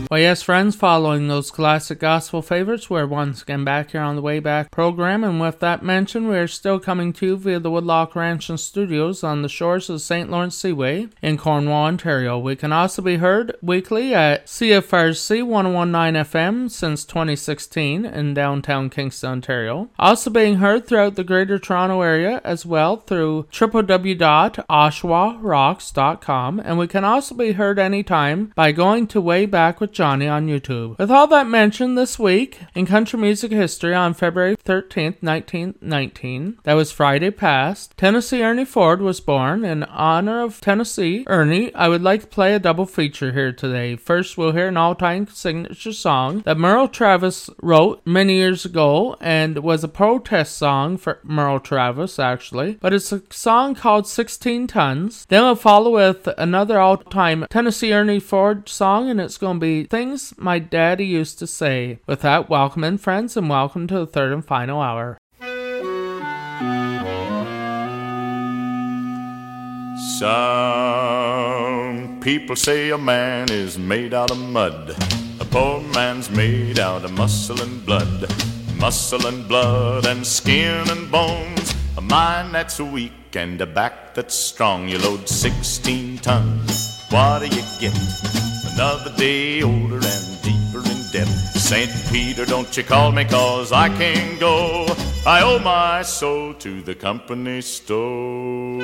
Well, yes, friends, following those classic gospel favorites, we're once again back here on the Way Back program, and with that mentioned, we're still coming to you via the Woodlock Ranch and Studios on the shores of the St. Lawrence Seaway in Cornwall, Ontario. We can also be heard weekly at CFRC 1019 FM since 2016 in downtown Kingston, Ontario. Also being heard throughout the Greater Toronto Area as well through www.oshawarocks.com, and we can also be heard anytime by going to Way Back with Johnny on YouTube. With all that mentioned, this week in country music history on February 13th, 1919, that was Friday past, Tennessee Ernie Ford was born. In honor of Tennessee Ernie, I would like to play a double feature here today. First, we'll hear an all-time signature song that Merle Travis wrote many years ago and was a protest song for Merle Travis, actually, but it's a song called 16 Tons. Then we'll follow with another all-time Tennessee Ernie Ford song, and it's going to be Things My Daddy Used to Say. With that, welcome in, friends, and welcome to the third and final hour. Some people say a man is made out of mud. A poor man's made out of muscle and blood. Muscle and blood and skin and bones. A mind that's weak and a back that's strong. You load 16 tons. What do you get? Another day older and deeper in debt. St. Peter, don't you call me, 'cause I can't go. I owe my soul to the company store.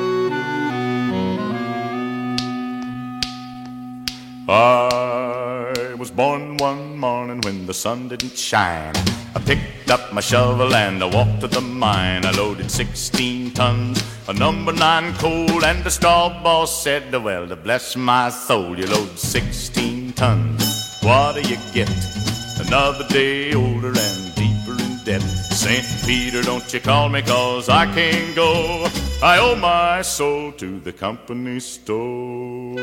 I was born one morning when the sun didn't shine. I picked up my shovel and I walked to the mine. I loaded 16 tons of number 9 coal, and the straw boss said, well, to bless my soul, you load 16 tons. What do you get? Another day older and deeper in debt. St. Peter, don't you call me, 'cause I can't go. I owe my soul to the company store.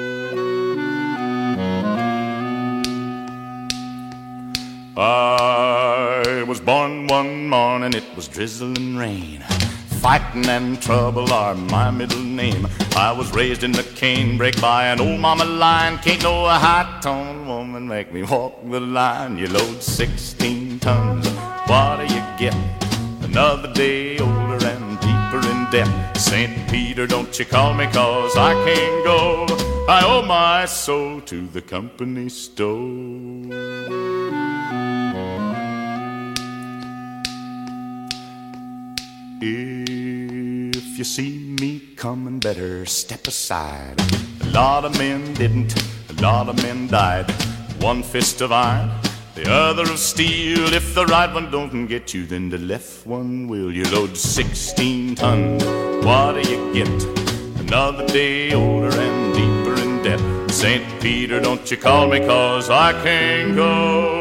I was born one morning, it was drizzling rain. Fighting and trouble are my middle name. I was raised in the canebrake by an old mama lion. Can't no high-toned woman make me walk the line. You load 16 tons, what do you get? Another day older and deeper in debt. St. Peter, don't you call me, 'cause I can't go. I owe my soul to the company store. If you see me coming, better step aside. A lot of men didn't, a lot of men died. One fist of iron, the other of steel. If the right one don't get you, then the left one will. You load 16 tons, what do you get? Another day older and deeper in debt. St. Peter, don't you call me, 'cause I can't go.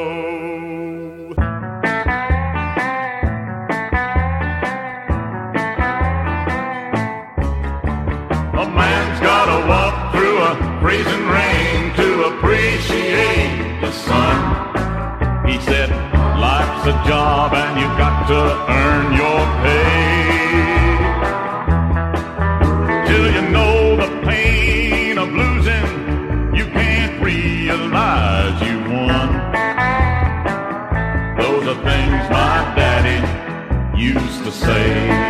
Freezing rain to appreciate the sun. He said, life's a job and you've got to earn your pay. Till you know the pain of losing, you can't realize you won. Those are things my daddy used to say.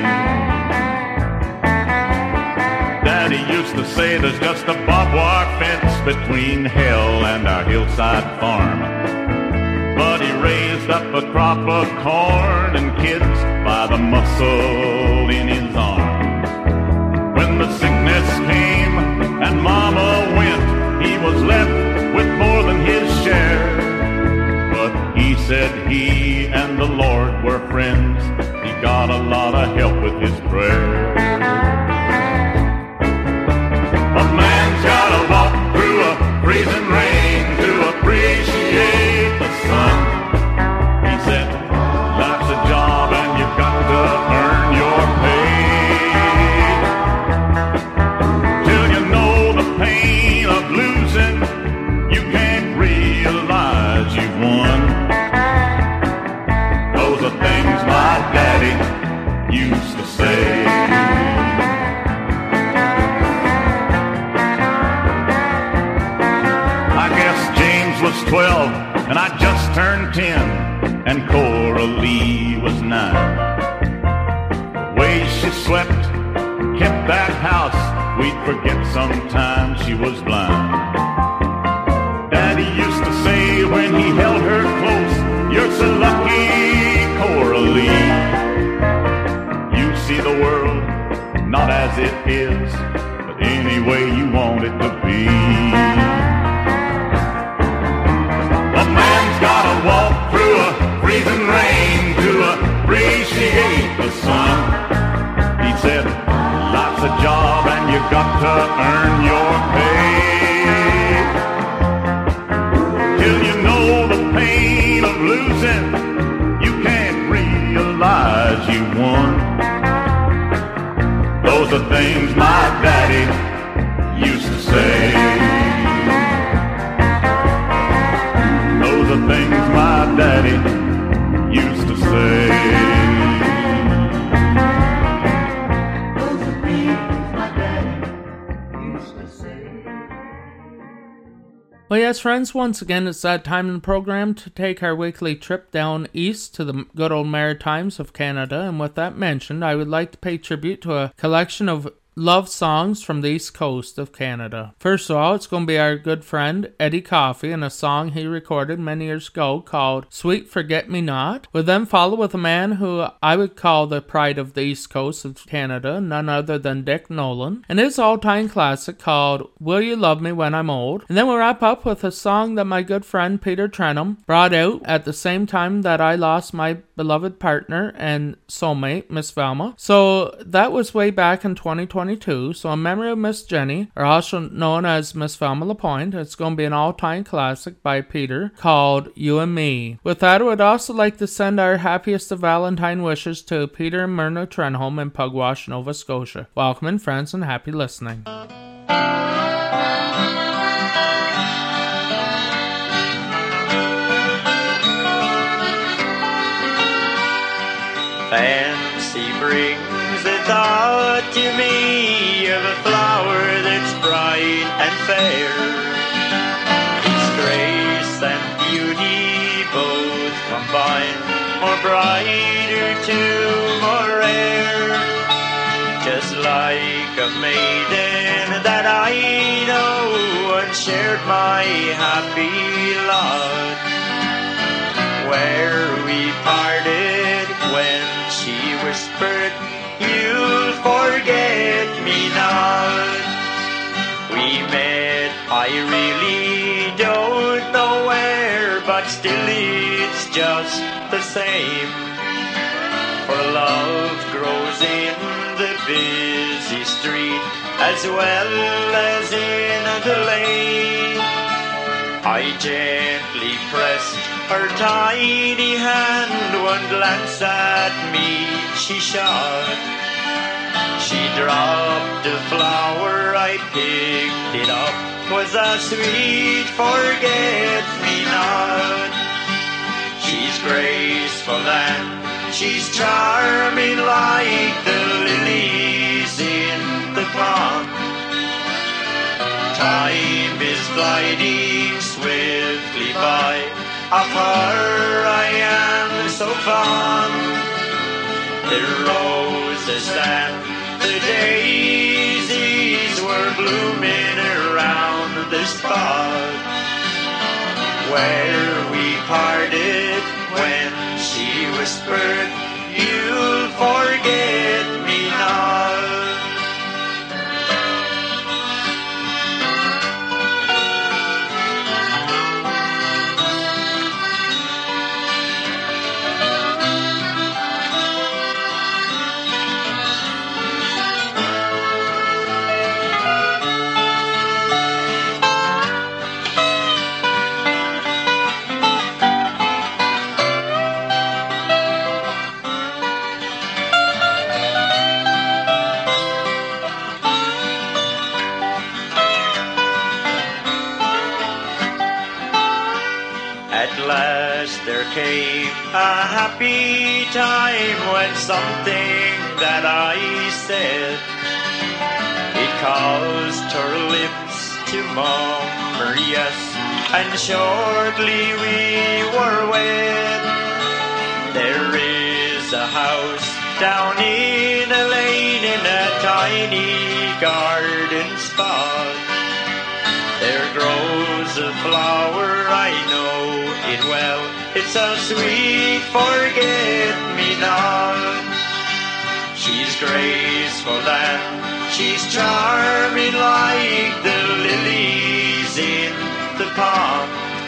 Daddy used to say there's just a barbed wire fence between hell and our hillside farm. But he raised up a crop of corn and kids by the muscle in his arm. When the sickness came and Mama went, he was left with more than his share. But he said he and the Lord were friends. He got a lot of help with his prayers. A man's gotta walk through a freezing rain to appreciate the sun. He said, life's a job and you've got to earn your was 12 and I just turned 10, and Coralie was 9. The way she swept, kept that house, we'd forget sometimes she was blind. Daddy used to say when he held her close, "You're so lucky, Coralie. You see the world not as it is, but any way you want it to be." A man's gotta walk through a freezing rain to appreciate the sun. He said, "Life's a job and you got to earn your pay. Till you know the pain of losing, you can't realize you won." Those are things my daddy used to say. Those are things my daddy used to say. Well, yes, friends, once again, it's that time in the program to take our weekly trip down east to the good old Maritimes of Canada. And with that mentioned, I would like to pay tribute to a collection of love songs from the east coast of Canada. First of all, it's going to be our good friend Eddie Coffey and a song he recorded many years ago called Sweet Forget-Me-Not. We'll then follow with a man who I would call the pride of the east coast of Canada, none other than Dick Nolan, and his all-time classic called Will You Love Me When I'm Old. And then we'll wrap up with a song that my good friend Peter Trenholm brought out at the same time that I lost my beloved partner and soulmate, Miss Velma. So that was way back in 2022. So in memory of Miss Jenny, or also known as Miss Velma LaPointe, it's going to be an all-time classic by Peter called You and Me. With that, I would also like to send our happiest of Valentine wishes to Peter and Myrna Trenholm in Pugwash, Nova Scotia. Welcome in, friends, and happy listening. Fancy brings the thought to me of a flower that's bright and fair. Its grace and beauty both combine, more brighter too, more rare. Just like a maiden that I know once shared my happy lot, where we parted when she whispered, "You'll forget me not." We met, I really don't know where, but still it's just the same. For love grows in the busy street as well as in the lane. I gently pressed her tiny hand, one glance at me she shot. She dropped a flower, I picked it up, 'twas a sweet forget-me-not. She's graceful and she's charming like the lilies in the pond. Time is gliding swiftly by, of her I am so fond. The roses and the daisies were blooming around the spot where we parted when she whispered, "You'll forget me not." There came a happy time when something that I said, it caused her lips to murmur yes, and shortly we were wed. There is a house down in a lane in a tiny garden spot. There grows a flower, I know it well. It's a sweet forget-me-not. She's graceful and she's charming like the lilies in the pond.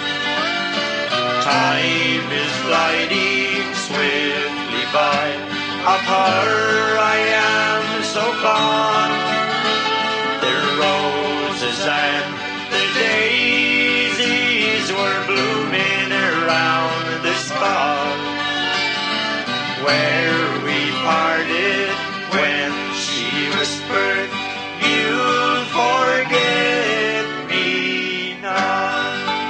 Time is gliding swiftly by. Of her I am so fond. The roses and the daisies were blooming around the spot where we parted, when she whispered, "You'll forget me not."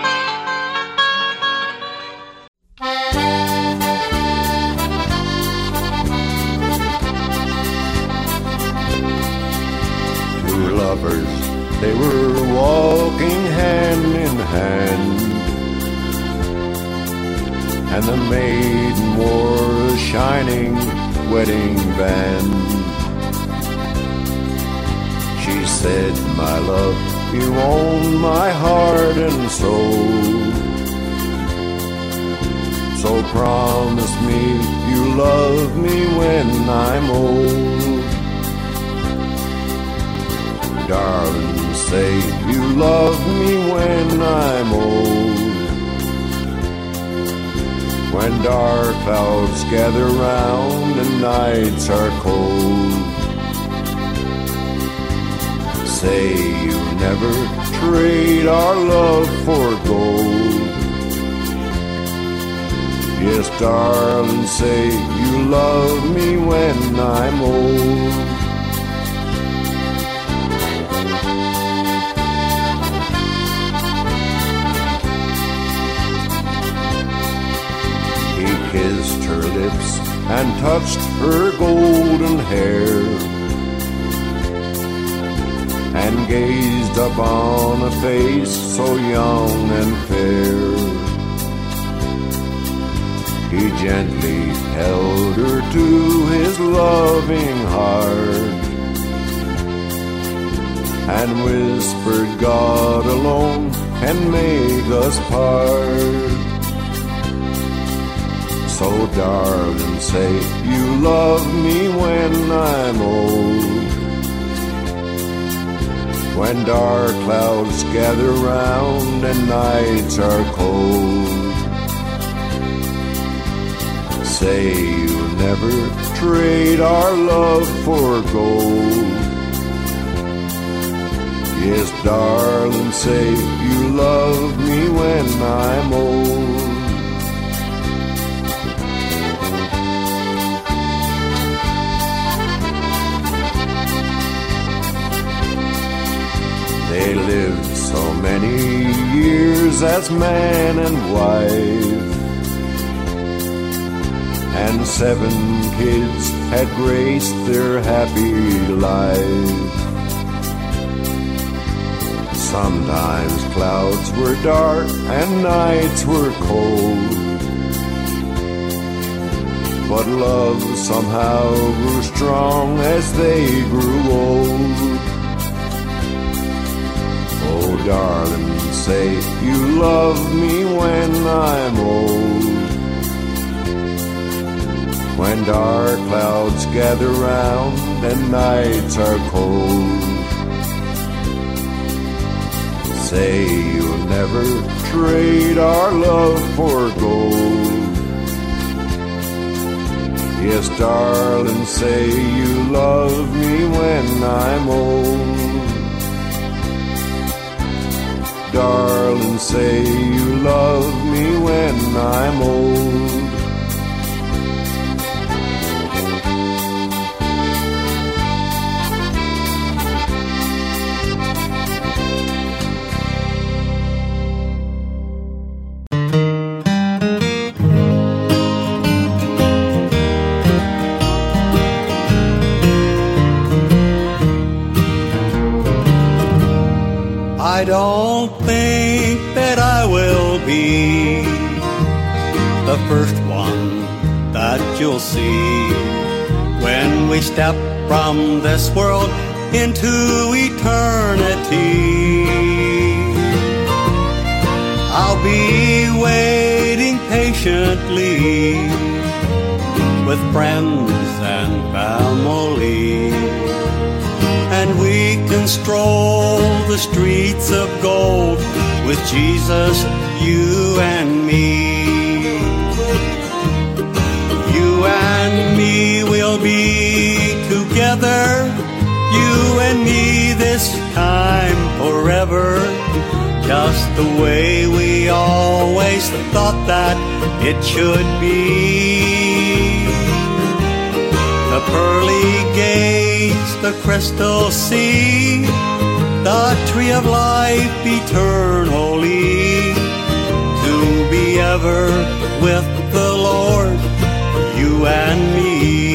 Two lovers, they were walking hand in hand, and the maiden wore a shining wedding band. She said, "My love, you own my heart and soul, so promise me you love me when I'm old. Darling, say you love me when I'm old. When dark clouds gather round and nights are cold. Say you never trade our love for gold. Yes, darling, say you love me when I'm old." He kissed her lips and touched her golden hair, and gazed upon a face so young and fair. He gently held her to his loving heart, and whispered, "God alone can make us part." So darling, say you love me when I'm old. When dark clouds gather round and nights are cold. Say you never trade our love for gold. Yes, darling, say you love me when I'm old. They lived so many years as man and wife, and 7 kids had graced their happy life. Sometimes clouds were dark and nights were cold, but love somehow grew strong as they grew old. Oh, darling, say you love me when I'm old. When dark clouds gather round and nights are cold. Say you'll never trade our love for gold. Yes, darling, say you love me when I'm old. Darling, say you love me when I'm old. I don't think that I the first one that you'll see when we step from this world into eternity. I'll be waiting patiently with friends and family, and we can stroll the streets of gold with Jesus, you and me. You and me will be together, you and me this time forever, just the way we always thought that it should be. The pearly gates, the crystal sea, the tree of life eternally, to be ever with the Lord, you and me.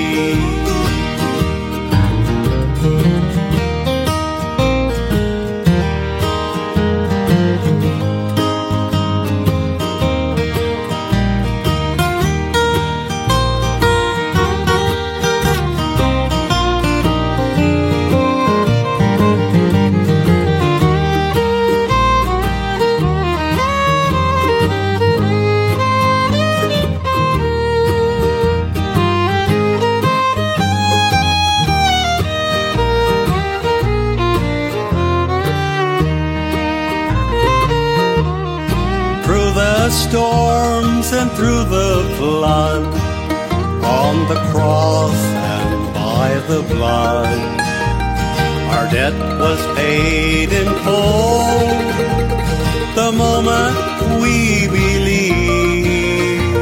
Storms and through the flood, on the cross and by the blood, our debt was paid in full the moment we believe.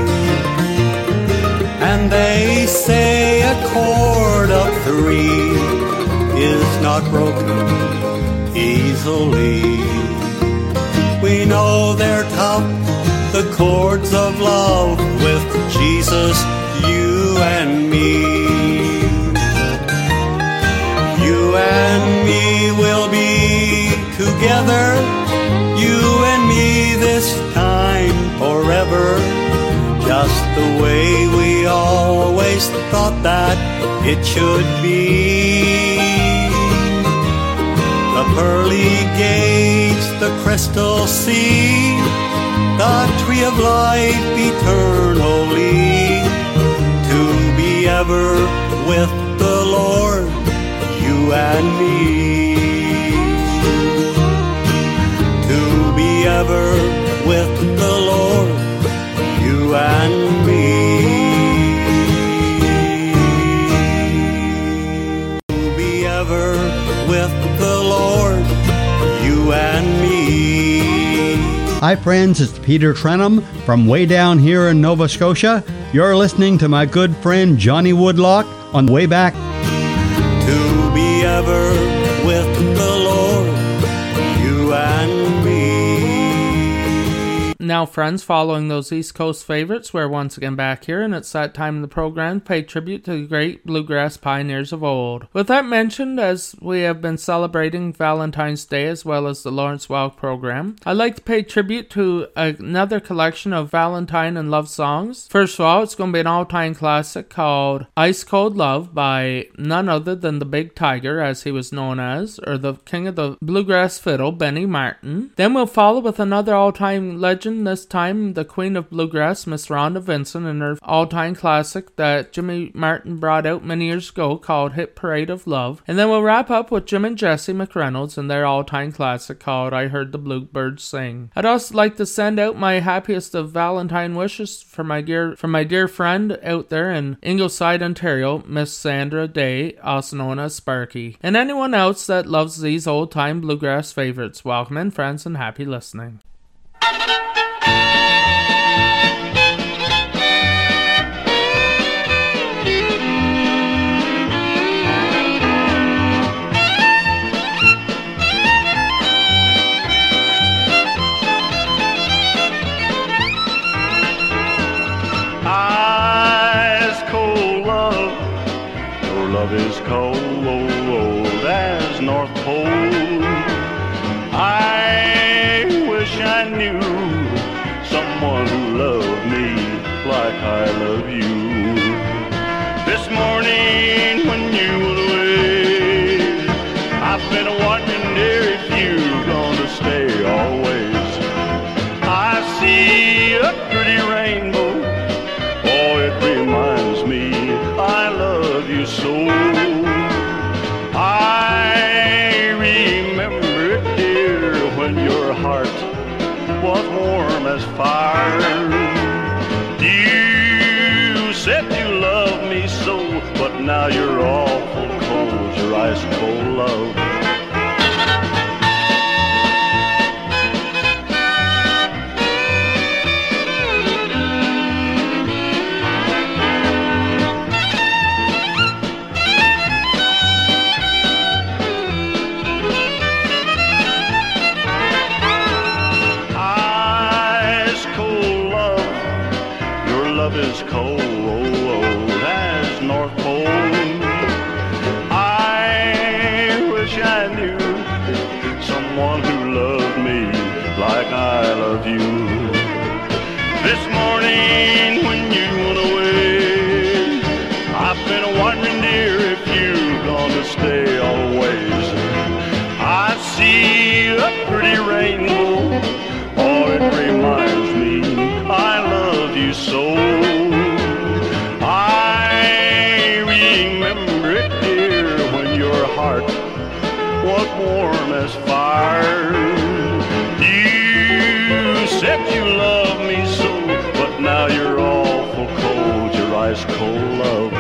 And they say a chord of three is not broken easily. We know they're tough, the chords of love with Jesus, you and me. You and me will be together, you and me this time forever, just the way we always thought that it should be. The pearly gates, the crystal sea, the tree of life eternally, to be ever with the Lord, you and me. To be ever with the Lord, you and me. To be ever with the Lord, you and me. Hi friends, it's Peter Trenum from way down here in Nova Scotia. You're listening to my good friend Johnny Woodlock on Way Back. To be ever with the Lord, you and me. Now friends, following those East Coast favorites, we're once again back here, and it's that time in the program to pay tribute to the great bluegrass pioneers of old. With that mentioned, as we have been celebrating Valentine's Day as well as the Lawrence Welk program, I'd like to pay tribute to another collection of Valentine and love songs. First of all, it's going to be an all-time classic called Ice Cold Love by none other than the Big Tiger, as he was known as, or the king of the bluegrass fiddle, Benny Martin. Then we'll follow with another all-time legend, this time the Queen of Bluegrass, Miss Rhonda Vincent, and her all-time classic that Jimmy Martin brought out many years ago called Hit Parade of Love. And then we'll wrap up with Jim and Jesse McReynolds and their all-time classic called I Heard the Bluebirds Sing. I'd also like to send out my happiest of Valentine wishes for my dear friend out there in Ingleside, Ontario, Miss Sandra Day, also known as Sparky. And anyone else that loves these old-time bluegrass favorites. Welcome in, friends, and happy listening. Love is cold as North Pole. I wish I knew someone who loved me love you. This morning when you were away, I've been wondering, dear, if you're gonna stay always. I see a pretty rainbow, oh, it reminds me I love you so. I remember it, dear, when your heart was warm as fire. You said you loved me so, but now you're awful cold, your ice cold love. Is cold as North Pole. I wish I knew someone who loved me like I love you. This morning when you went away, I've been wondering, dear, if you're gonna stay always. I see a pretty rainbow, oh, it reminds me I love you so. Was warm as fire. You said you loved me so, but now you're awful cold, your ice cold love.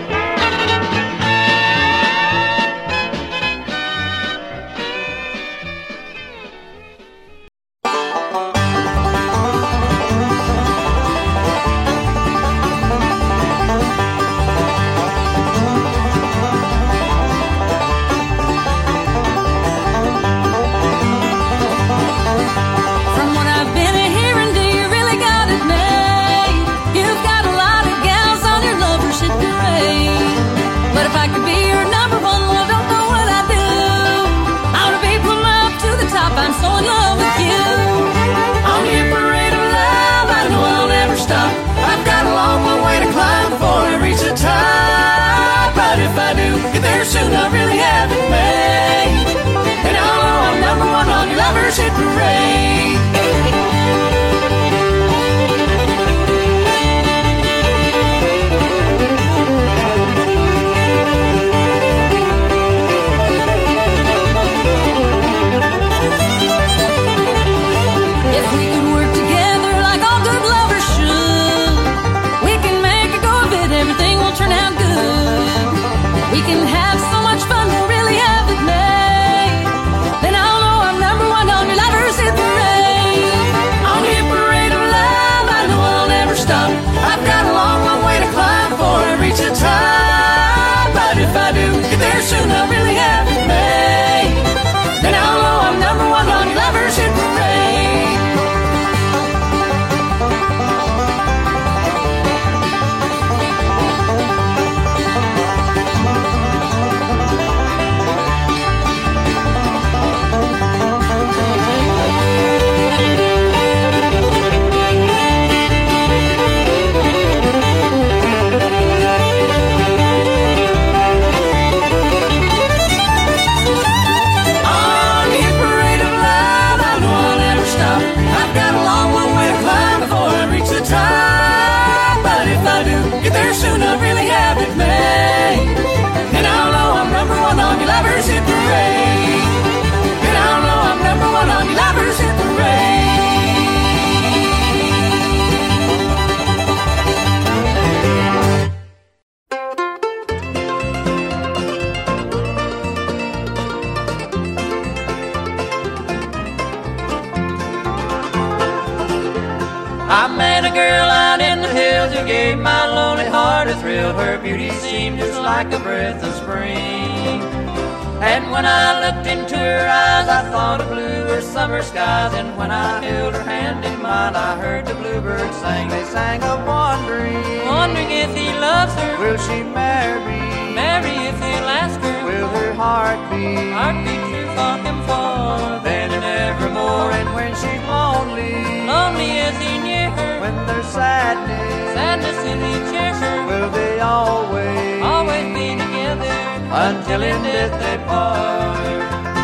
Soon I really have it made, and I'll know I'm number one on your lovers hit parade. If we could work together like all good lovers should, we can make a go of it, everything will turn out good. We can have so much fun, we'll really have it made. Then I'll know I'm number one on your lovers hit parade. On your parade of love, I know I'll never stop. I've got a long, long way to climb before I reach the top. But if I do get there soon, I'll really have it made. Then I'll know I'm number one on your lovers hit parade. Soon I'll really have it made, and I'll know I'm number one on your lovers hit parade, and I'll know I'm number one on your lovers hit parade. I met a girl out in the hills who gave my lonely heart a thrill. Her beauty seemed just like a breath of spring, and when I looked into her eyes I thought of bluer summer skies. And when I held her hand in mine I heard the bluebirds sing. They sang of wandering, wondering if he loves her. Will she marry? Marry if he'll ask her. Will her heart be true for him for then and evermore? And when she's lonely, lonely is he near her? when there's sadness in each answer. will they always Be together until in death they part.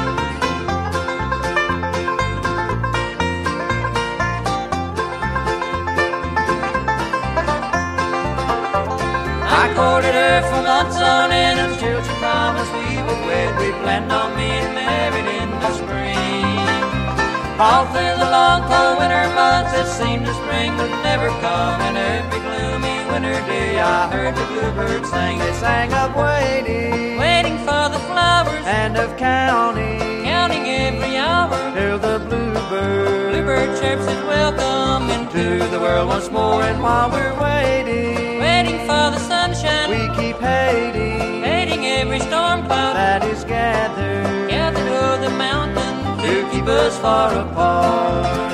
I courted her for months on end until she promised we would wed. We planned on being married in the spring. All through the long cold winter months it seemed the spring would never come. And every gloomy winter day I heard the bluebirds sing. They sang of waiting for the flowers, and of counting every hour. till the bluebird chirps his welcome to the world once more. And while we're waiting for the sunshine, we keep hating every storm cloud that is gathered over the mountain to keep us far apart.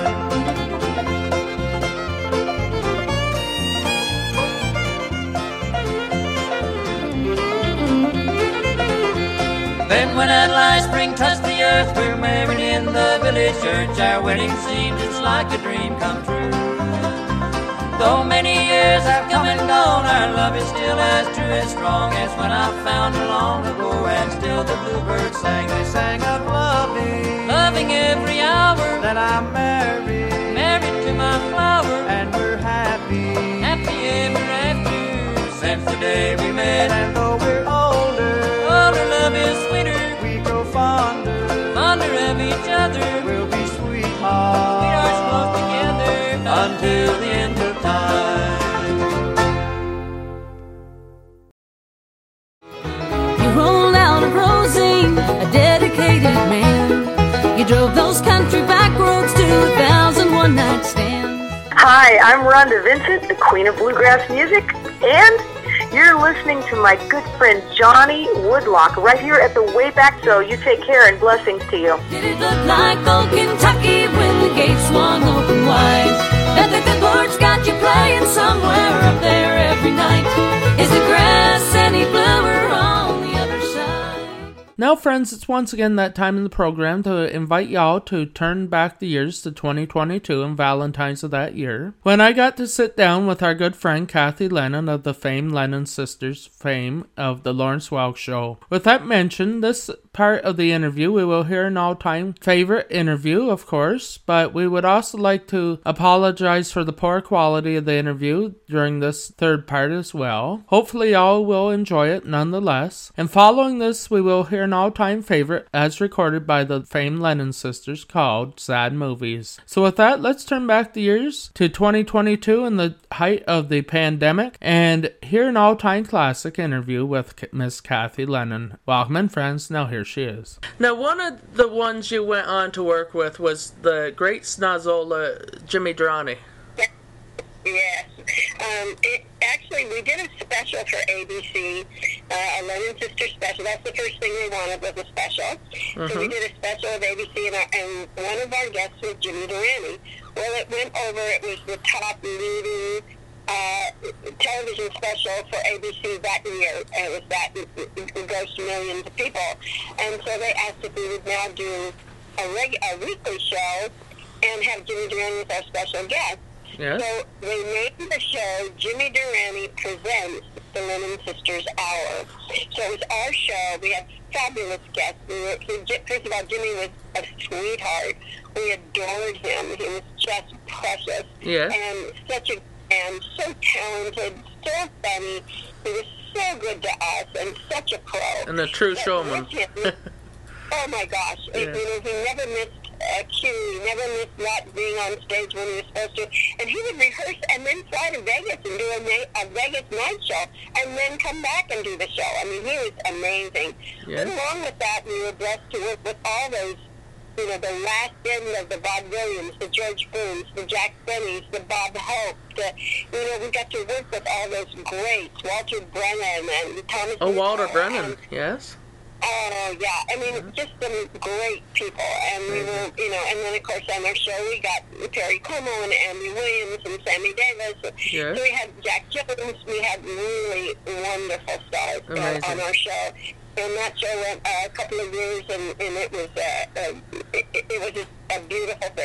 Then when at last spring touched the earth, we're married in the village church. Our wedding seems it's like a dream come true. Though many years have come and gone, our love is still as true and strong as when I found her long ago. And still the bluebirds sang, they sang of loving every hour. that I'm Married to my flower, and we're happy ever after. since the day we met. And though we're older, Love is sweeter, we grow fonder of each other. we'll be sweethearts close together until the end of time. You rolled out of Rosine, a dedicated man. You drove those country back roads to 1,000 one-night stands. Hi, I'm Rhonda Vincent, the Queen of Bluegrass Music, and you're listening to my good friend Johnny Woodlock right here at the Wayback Show. You take care and blessings to you. Did it look like old Kentucky when the gates swung open wide? That the good Lord's got you playing somewhere up there every night. Is the grass any bluer on the other side? Now, friends, it's once again that time in the program to invite y'all to turn back the years to 2022 and Valentine's of that year, when I got to sit down with our good friend Kathy Lennon of the famed Lennon Sisters fame of the Lawrence Welk Show. With that mentioned, this part of the interview, we will hear an all-time favorite interview, of course, but we would also like to apologize for the poor quality of the interview during this third part as well. Hopefully y'all will enjoy it nonetheless. And following this, we will hear an all-time favorite as recorded by the famed Lennon Sisters called Sad Movies. So with that, let's turn back the years to 2022 and the height of the pandemic and hear an all-time classic interview with Miss Kathy Lennon. Welcome in, friends. Now here she is. Now, one of the ones you went on to work with was the great Snozzola Jimmy Durante. Yes. Actually, we did a special for ABC, a Lennon Sister special. That's the first thing we wanted was a special. So we did a special of ABC, and one of our guests was Jimmy Durante. Well, it went over. It was the top leading television special for ABC that year. And it was that it grossed millions of people. And so they asked if we would now do a weekly show and have Jimmy Durante as our special guest. Yes. So they named the show Jimmy Durante Presents the Lennon Sisters Hour. So it was our show. We had fabulous guests. First of all, Jimmy was a sweetheart. We adored him. He was just precious. Yes. And so talented, so funny. He was so good to us and such a pro. And a true showman. Oh my gosh. Yeah. He never missed a cue. He never missed not being on stage when he was supposed to. And he would rehearse and then fly to Vegas and do a Vegas night show and then come back and do the show. I mean, he was amazing. Yes. Along with that, we were blessed to work with all those, the last end of the Bob Williams, the George Boones, the Jack Bennys, the Bob Hope. We got to work with all those greats, Walter Brennan and Thomas. Oh, Walter Brennan, yes. Oh, yeah. I mean, just some great people. And we were, and then, of course, on our show, we got Perry Como and Andy Williams and Sammy Davis. Yes. So we had Jack Jones. We had really wonderful stars on our show. And that show went a couple of years, and it was just a beautiful thing.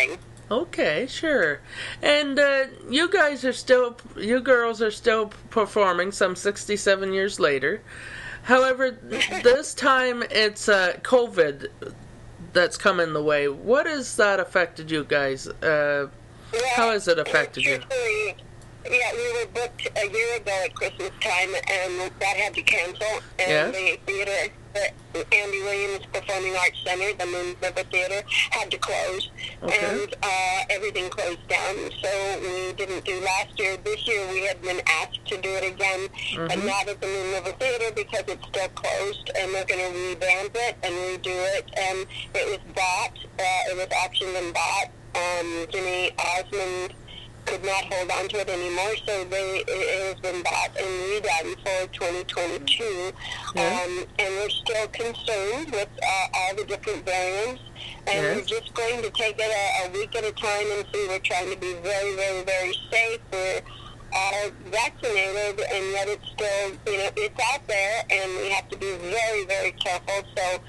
Okay, sure. And you girls are still performing some 67 years later. However, this time it's COVID that's come in the way. What has that affected you guys? How has it affected you? Yeah, we were booked a year ago at Christmas time, and that had to cancel. And the theater, the Andy Williams Performing Arts Center, the Moon River Theater, had to close. Okay. And everything closed down. So we didn't do last year. This year we had been asked to do it again, but not at the Moon River Theater because it's still closed, and we're going to revamp it and redo it. And it was bought. It was auctioned and bought. Jimmy Osmond could not hold on to it anymore, so it has been bought and redone for 2022. And we're still concerned with all the different variants, and we're just going to take it a week at a time and see. We're trying to be very, very, very safe. We're all vaccinated, and yet it's still, it's out there, and we have to be very, very careful. So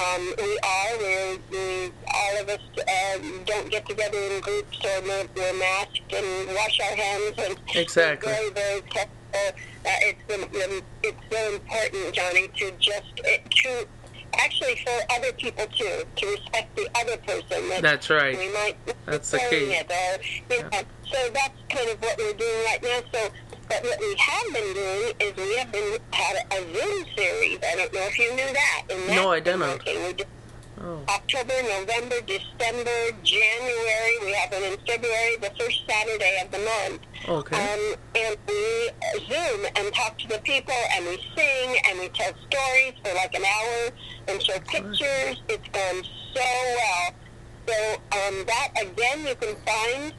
we all of us don't get together in groups, or we're masked and wash our hands, and exactly. Very, very careful. It's so important, Johnny, to actually for other people too, to respect the other person. That's right. We might that's the key. So that's kind of what we're doing right now. So, but what we have been doing is we have had a Zoom series. I don't know if you knew that. No, I didn't. We did October, November, December, January. We have one in February, the first Saturday of the month. Okay. And we Zoom and talk to the people, and we sing, and we tell stories for like an hour, and show pictures. It's gone so well. So that, again, you can find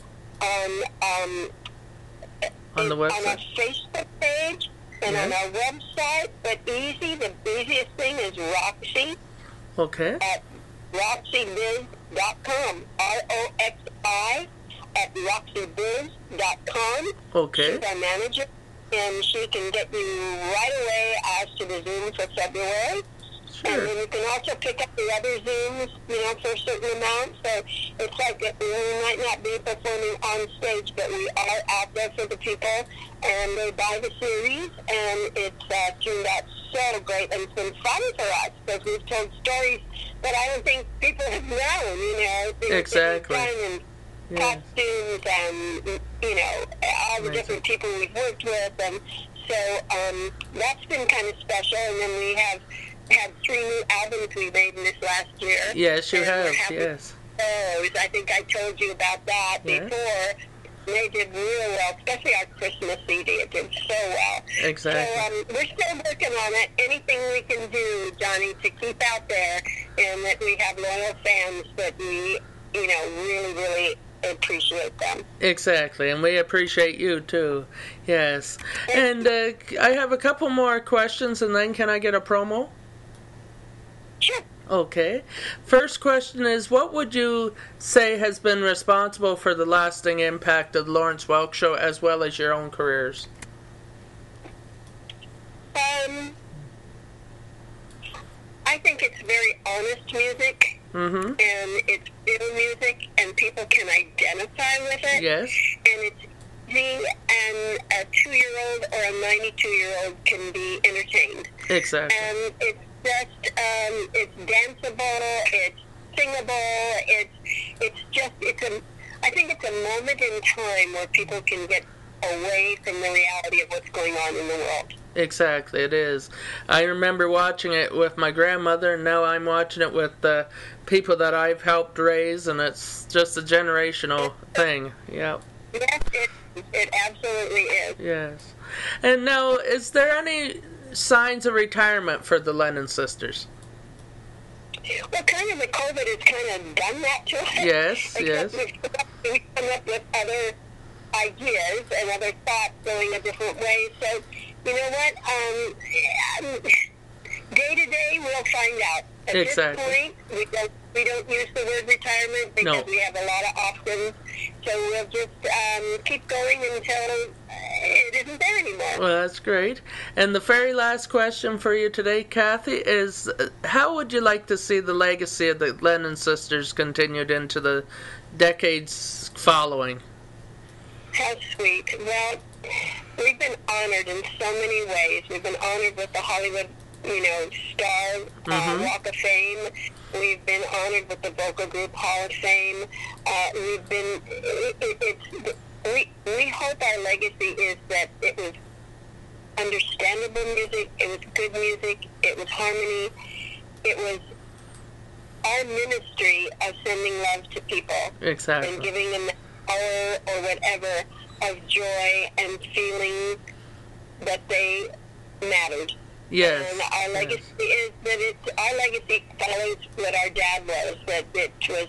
on the website, on our Facebook page, and on our website. But the easiest thing is Roxy. Okay. At RoxyBiz.com. ROXI at RoxyBiz.com. Okay. She's our manager, and she can get you right away as to the Zoom for February. Sure. And then you can also pick up the other Zooms, for a certain amount. So it's like we might not be performing on stage, but we are out there for the people, and they buy the series, and it's turned out so great, and it's been fun for us because we've told stories that I don't think people have known, Exactly. And costumes and, all the different people we've worked with. And so that's been kind of special. And then we have had 3 new albums we made in this last year. Yes, you have, yes. I think I told you about that before. They did real well, especially our Christmas CD. It did so well. Exactly. So we're still working on it. Anything we can do, Johnny, to keep out there, and that we have loyal fans that we, really, really appreciate them. Exactly, and we appreciate you too. Yes. And I have a couple more questions, and then can I get a promo? Sure. Okay. First question is, what would you say has been responsible for the lasting impact of the Lawrence Welk Show as well as your own careers? I think it's very honest music, and it's real music, and people can identify with it. Yes. And it's easy, and a 2-year-old or a 92-year-old can be entertained. Exactly. And it's just, it's danceable, it's singable, I think it's a moment in time where people can get away from the reality of what's going on in the world. Exactly, it is. I remember watching it with my grandmother, and now I'm watching it with the people that I've helped raise, and it's just a generational thing. Yep. Yes, it absolutely is. Yes. And now, is there any signs of retirement for the Lennon sisters? Well, kind of the COVID has kind of done that to us. Yes, yes. We've come up with other ideas and other thoughts going a different way. So, you know what? Day to day, we'll find out. At this point, we don't use the word retirement because we have a lot of options, So we'll just keep going until it isn't there anymore. Well, that's great. And the very last question for you today, Kathy, is how would you like to see the legacy of the Lennon sisters continued into the decades following? How sweet. Well, we've been honored in so many ways. We've been honored with the Hollywood, Star Walk of Fame. We've been honored with the Vocal Group Hall of Fame. We've been, we hope our legacy is that it was understandable music, it was good music, it was harmony, it was our ministry of sending love to people. Exactly. And giving them the power or whatever of joy and feeling that they mattered. Yes. And our legacy is that our legacy follows what our dad was, that it was,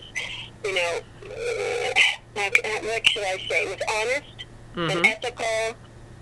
what should I say? It was honest and ethical,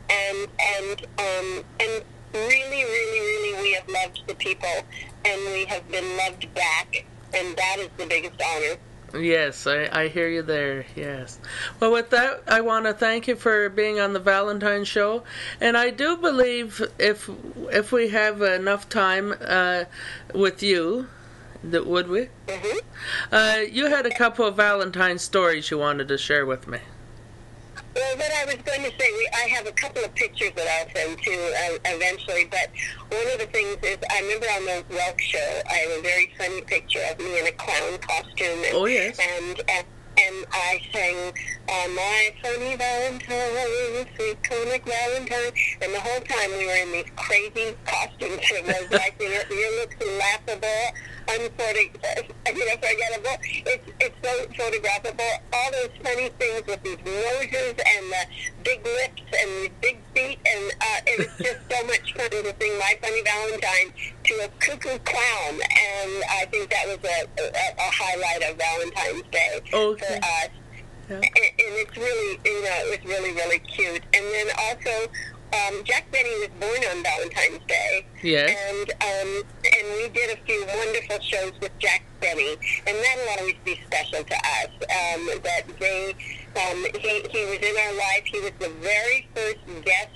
and really, really, really, we have loved the people, and we have been loved back, and that is the biggest honor. Yes, I hear you there, yes. Well, with that, I want to thank you for being on the Valentine Show. And I do believe if we have enough time with you, would we? Mm-hmm. You had a couple of Valentine stories you wanted to share with me. Well, what I was going to say, I have a couple of pictures that I'll send to eventually, but one of the things is, I remember on the Welk show, I have a very funny picture of me in a clown costume. And, oh, yes. And I sang, My Funny Valentine, Sweet Comic Valentine, and the whole time we were in these crazy costumes. It was like, you look laughable, forgettable. It's so photographable. All those funny things with these noses and the big lips and the big feet, and it was just so much fun to sing My Funny Valentine to a cuckoo clown, and I think that was a highlight of Valentine's Day for us. Yeah. And it's really, it was really, really cute. And then also, Jack Benny was born on Valentine's Day. Yes. And we did a few wonderful shows with Jack Benny, and that'll always be special to us. That he was in our life. He was the very first guest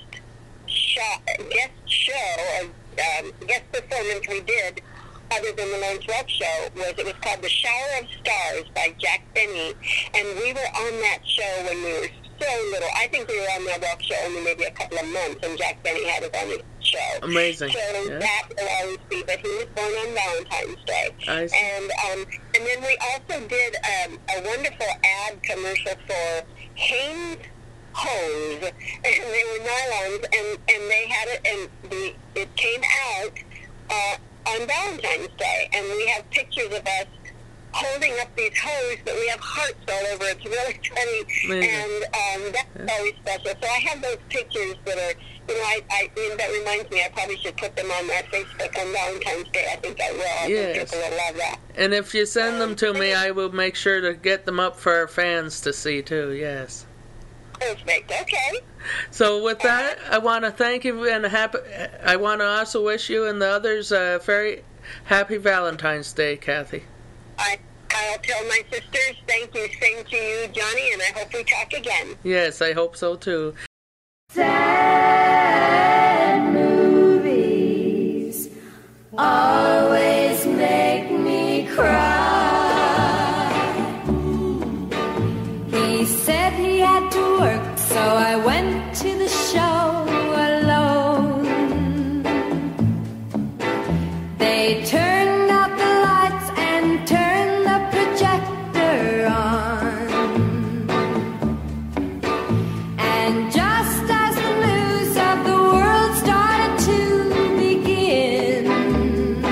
performance we did, other than the Lawrence Welk show, it was called The Shower of Stars by Jack Benny, and we were on that show when we were so little. I think we were on the Welk show only maybe a couple of months, and Jack Benny had us on his show. Amazing. So yeah. that will always be, but he was born on Valentine's Day. I see. And then we also did a wonderful ad commercial for Hanes hose, and they were nylons, and they had it, and it came out on Valentine's Day, and we have pictures of us holding up these hoses, but we have hearts all over. It's really funny, and that's always special. So I have those pictures that are, that reminds me, I probably should put them on my Facebook on Valentine's Day. I think I will. I think people will love that. And if you send them to me, I will make sure to get them up for our fans to see too, yes. Perfect. Okay. So with that, I want to thank you, and I want to also wish you and the others a very happy Valentine's Day, Kathy. I'll tell my sisters thank you. Same to you, Johnny, and I hope we talk again. Yes, I hope so too. Sad movies always make me cry. He said he had to work, so I went to the show alone. They turned out the lights and turned the projector on. And just as the news of the world started to begin,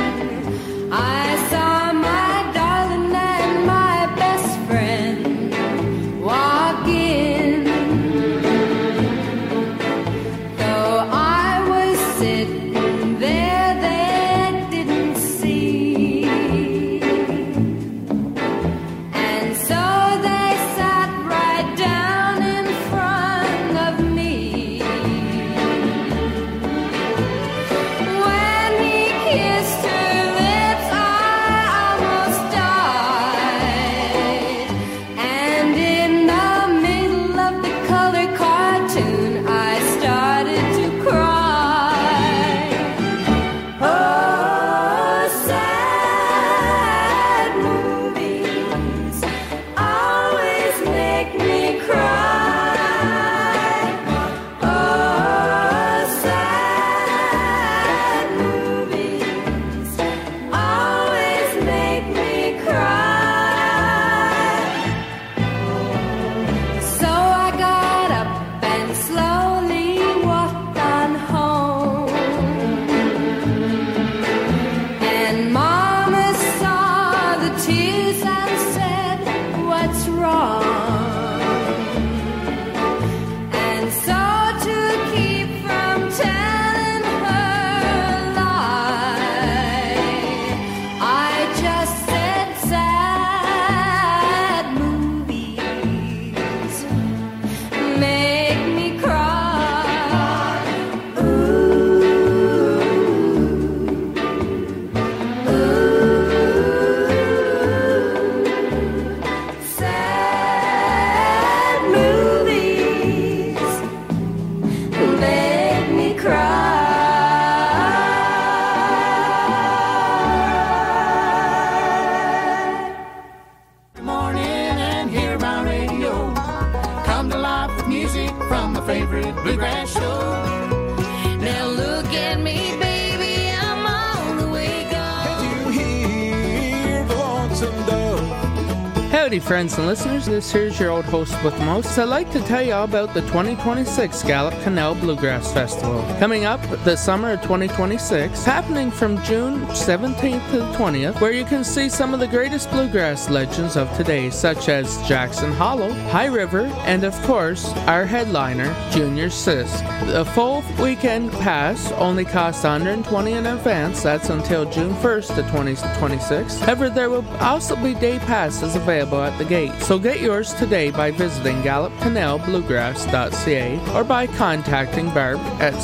with music from my favorite bluegrass show. Now look at me, baby, I'm on the way gone. Can't you hear the lonesome dove? Howdy friends and listeners, this here's your old host with the most. I'd like to tell you all about the 2026 Gallup Canal Bluegrass Festival. Coming up the summer of 2026, happening from June 17th to the 20th, where you can see some of the greatest bluegrass legends of today, such as Jackson Hollow, High River, and of course, our headliner, Junior Sisk. The full weekend pass only costs $120 in advance, that's until June 1st of 2026. However, there will also be day passes available at the gate. So get yours today by visiting GallupCanalBluegrass.ca or by contacting Barb at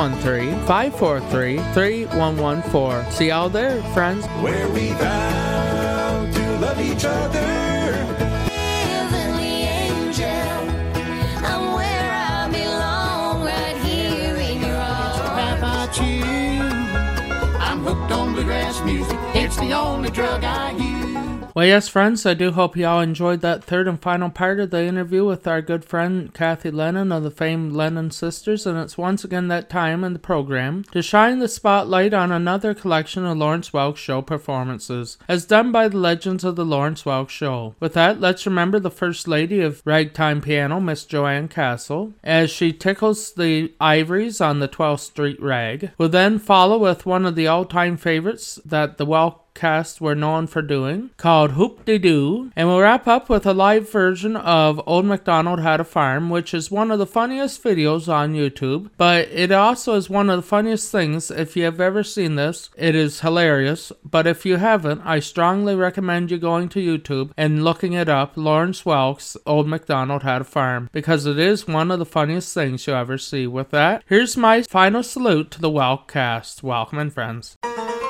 613-543-3114. See y'all there, friends. Where we vow to love each other. Heavenly angel, I'm where I belong, right here in your arms. Right about you, I'm hooked on bluegrass music. It's the only drug I use. Well, yes, friends, I do hope you all enjoyed that third and final part of the interview with our good friend Kathy Lennon of the famed Lennon Sisters, and it's once again that time in the program to shine the spotlight on another collection of Lawrence Welk Show performances, as done by the legends of the Lawrence Welk Show. With that, let's remember the First Lady of Ragtime Piano, Miss Joanne Castle, as she tickles the ivories on the 12th Street Rag. We'll then follow with one of the all-time favorites that the Welk cast were known for doing, called Hoop-de-Doo, and we'll wrap up with a live version of Old MacDonald Had a Farm, which is one of the funniest videos on YouTube, but it also is one of the funniest things. If you have ever seen this, it is hilarious, but if you haven't, I strongly recommend you going to YouTube and looking it up, Lawrence Welk's Old MacDonald Had a Farm, because it is one of the funniest things you'll ever see. With that, here's my final salute to the Welk cast. Welcome and friends.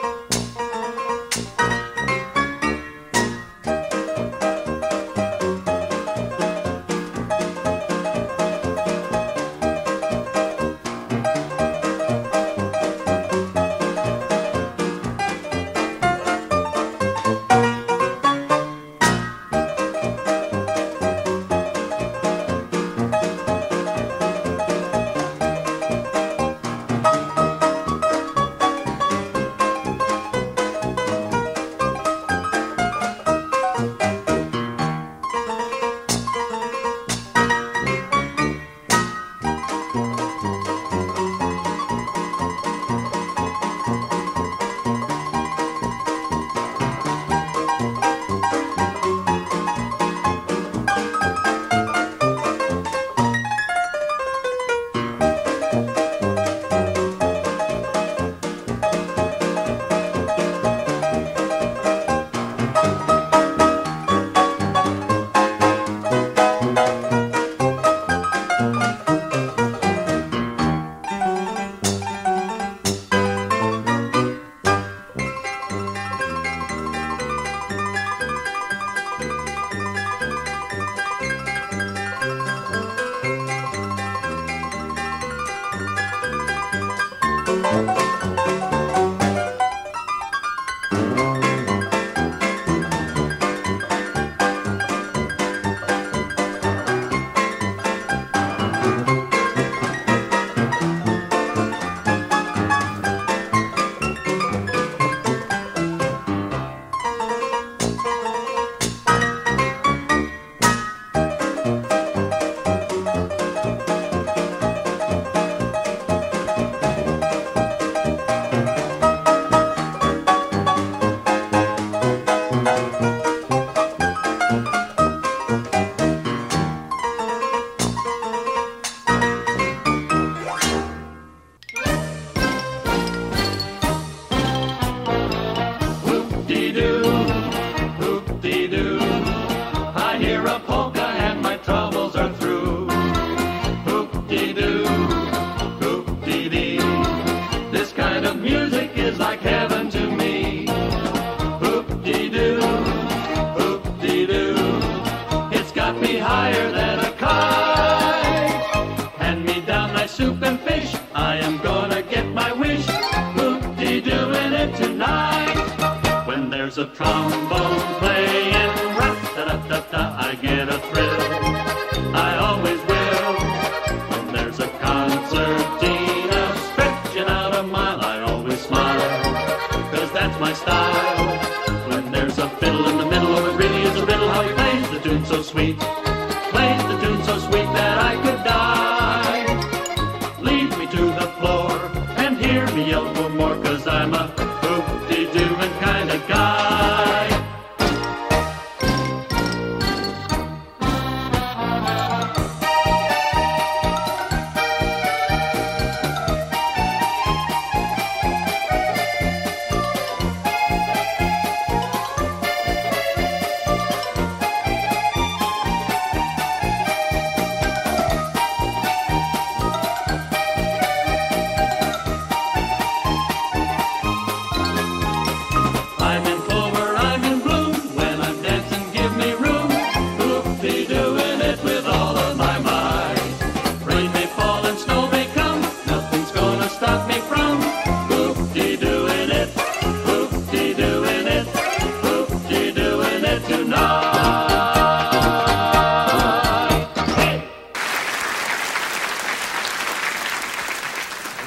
There's a trombone playing, rat-ta-ta-ta-ta, I get a thrill. I always will.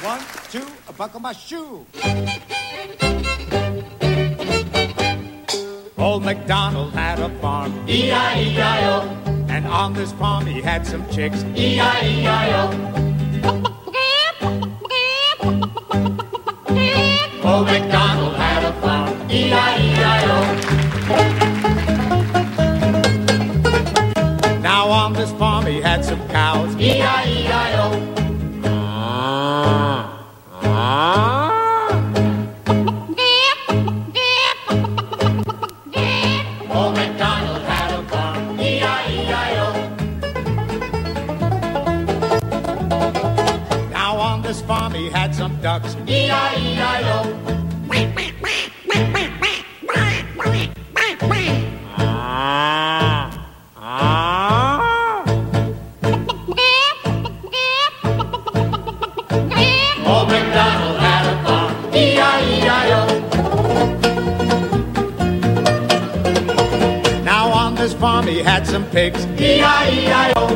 1, 2, buckle my shoe. Old MacDonald had a farm, E-I-E-I-O. And on this farm he had some chicks, E-I-E-I-O. Old MacDonald had a farm, E-I-E-I-O. Now on this farm he had some cows, E-I-E-I-O. Old MacDonald had a farm, E-I-E-I-O. Now on this farm he had some ducks, E-I-E-I-O. Old MacDonald had a farm, E-I-E-I-O. Now on this farm he had some pigs, E-I-E-I-O.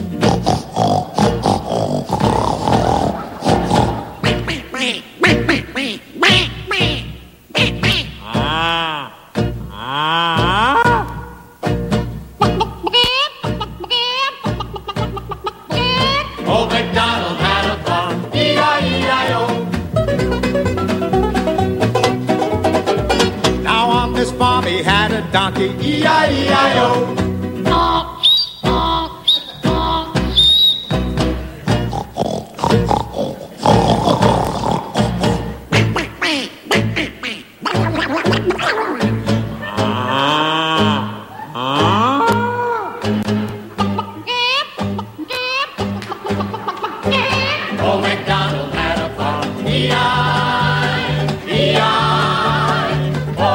Old MacDonald had a farm, E-I-E-I-O. Now on this farm he had a donkey, E-I-E-I-O. Old MacDonald had a farm, E-I-E-I-O.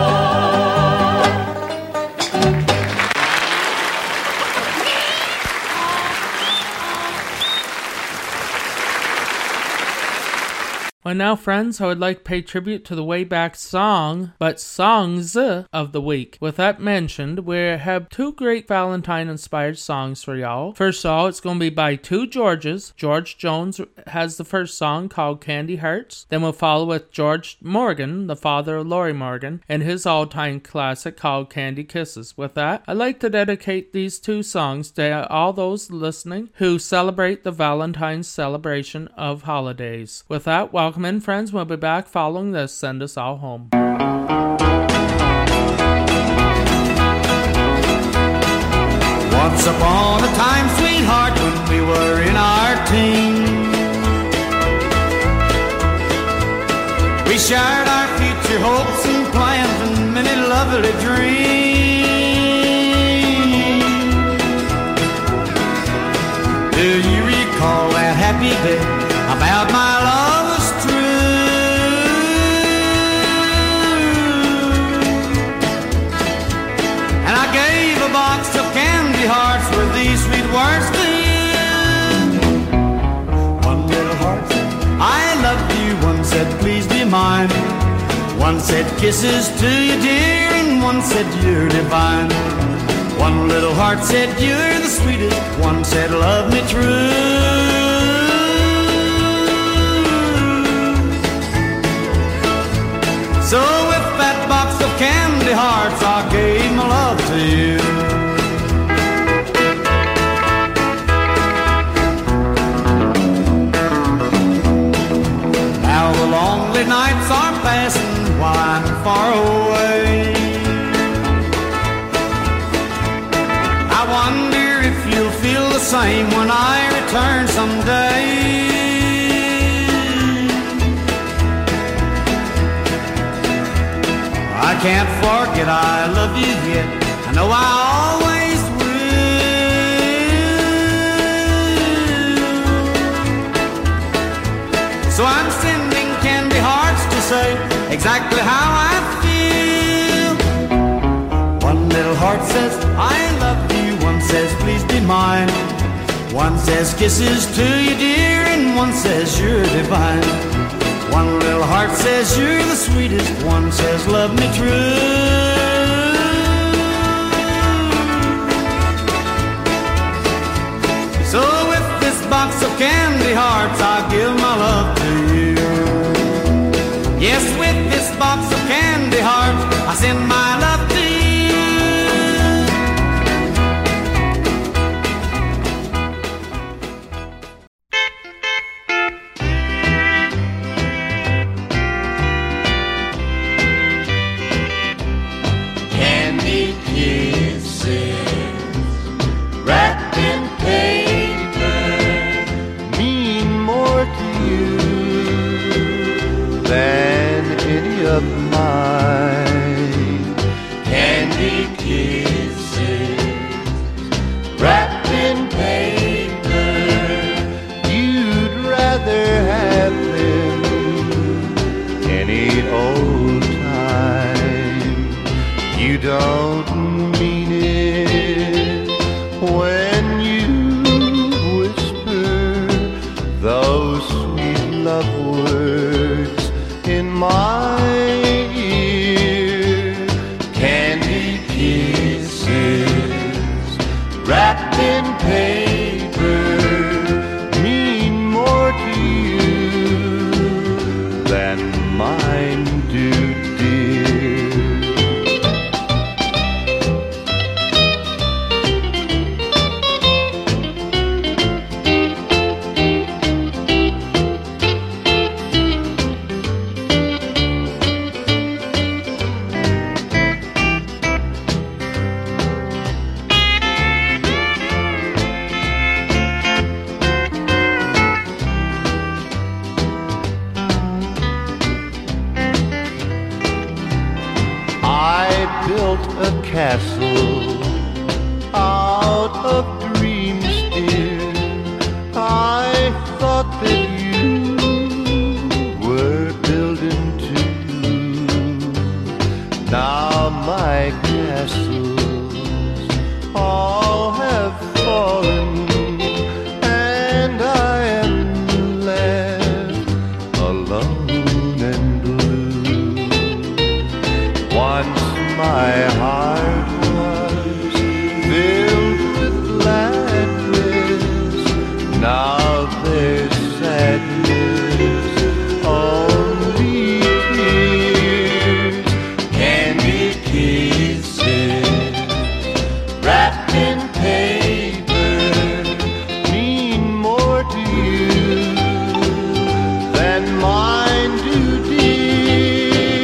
Well, now, friends, I would like to pay tribute to the way back song, but songs of the week. With that mentioned, we have two great Valentine-inspired songs for y'all. First of all, it's going to be by two Georges. George Jones has the first song called Candy Hearts. Then we'll follow with George Morgan, the father of Lori Morgan, and his all-time classic called Candy Kisses. With that, I'd like to dedicate these two songs to all those listening who celebrate the Valentine's celebration of holidays. With that, welcome in, friends. We'll be back following this. Send us all home. Once upon a time, sweetheart, when we were in our teens, we shared our future hopes and plans and many lovely dreams. Do you recall that happy day about my love was true? And I gave a box of candy hearts with these sweet words to you. One little heart said, I love you. One said, please be mine. One said, kisses to you, dear. And one said, you're divine. One little heart said, you're the sweetest. One said, love me true. So with that box of candy hearts, I gave my love to you. Now the lonely nights are passing while I'm far away. I wonder if you'll feel the same when I return someday. I can't forget I love you yet. I know I always will. So I'm sending candy hearts to say exactly how I feel. One little heart says, I love you. One says, please be mine. One says, kisses to you, dear. And one says, you're divine. One little heart says, you're the sweetest. One says, love me true. So with this box of candy hearts, I'll give my love don't mean it when you whisper those sweet love words in my ear. Candy kisses wrapped in paper mean more to you than mine do, dear. Built a castle out of dreams, dear. I thought that you were building too. Now my castles all have fallen, and I am left alone and blue. Once my heart was filled with gladness. Now there's sadness, only tears. Candy kisses wrapped in paper mean more to you than mine do, dear.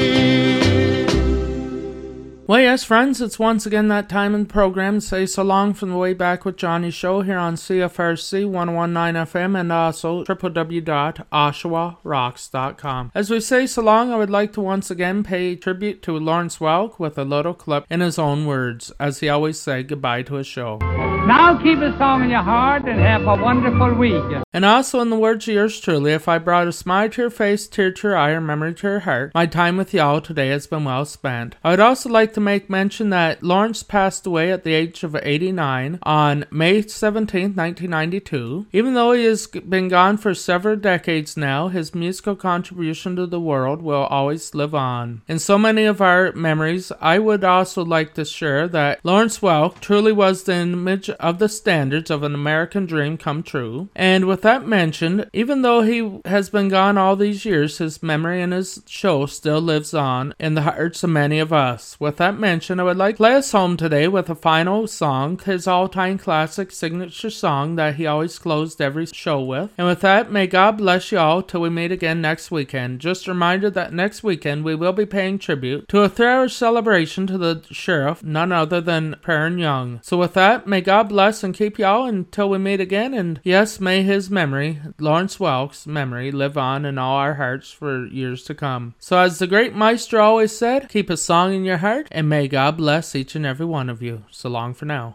Well, yes, friends, it's once again that time in the program to say so long from the Way Back with Johnny show here on CFRC 119 FM and also www.oshawarocks.com. As we say so long, I would like to once again pay tribute to Lawrence Welk with a little clip in his own words, as he always said goodbye to his show. Now keep a song in your heart and have a wonderful week. And also in the words of yours truly, if I brought a smile to your face, tear to your eye, or memory to your heart, my time with y'all today has been well spent. I would also like to make mention that Lawrence passed away at the age of 89 on May 17, 1992. Even though he has been gone for several decades now, his musical contribution to the world will always live on. In so many of our memories, I would also like to share that Lawrence Welk truly was the image of the standards of an American dream come true. And with that mentioned, even though he has been gone all these years, his memory and his show still lives on in the hearts of many of us. With that mentioned, I would like to play us home today with a final song, his all-time classic signature song that he always closed every show with. And with that, may God bless you all till we meet again next weekend. Just a reminder that next weekend we will be paying tribute to a 3-hour celebration to the sheriff, none other than Perrin Young. So with that, may God bless and keep y'all until we meet again, and yes, may his memory, Lawrence Welk's memory, live on in all our hearts for years to come. So as the great maestro always said, keep a song in your heart, and may God bless each and every one of you. So long for now.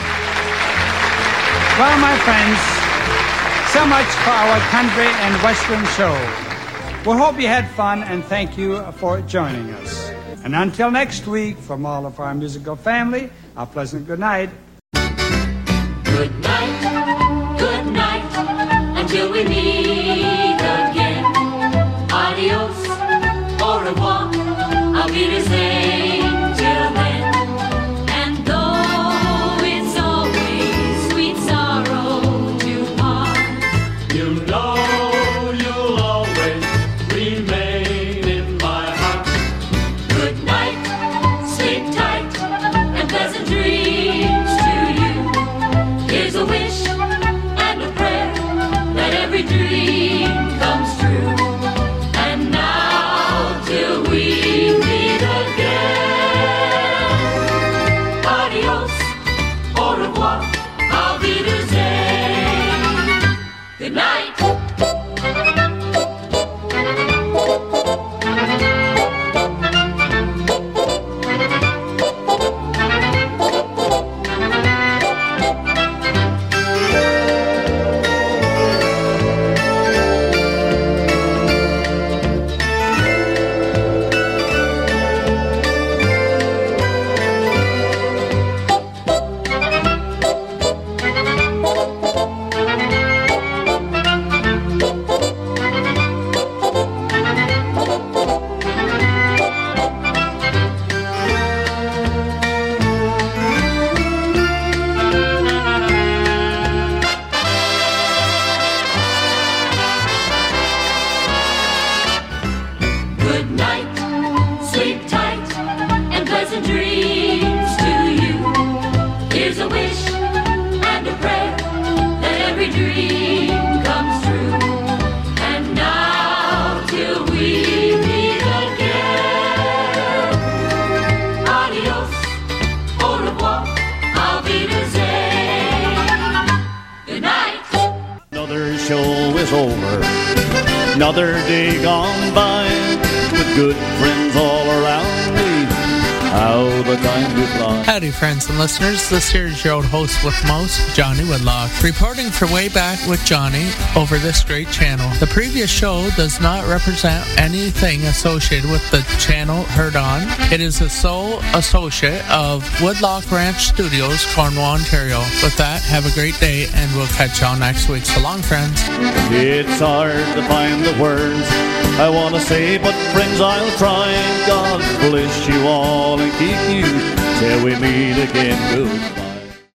Well, my friends, so much for our country and western show. We hope you had fun, and thank you for joining us. And until next week, from all of our musical family, a pleasant good night. Good night, until we meet again. Adios, au revoir, auf Wiedersehen till then. And though it's always sweet sorrow to part, You know you'll always remain in my heart. good night, sleep tight, and pleasant dreams to you. Here's a wish and a prayer that every dream comes true. And now till we meet again, adios, au revoir, auf Wiedersehen. Good night. is over. Another day gone by with good friends all around me. How the time do fly. Howdy, friends and listeners. This here is your old host with most, Johnny Woodlock, reporting for Way Back with Johnny over this great channel. The previous show does not represent anything associated with the channel heard on. It is the sole associate of Woodlock Ranch Studios, Cornwall, Ontario. With that, have a great day, and we'll catch y'all next week. So long, friends. It's hard to find the words I want to say, but friends, I'll try. God bless you all and keep you till we meet again. Good.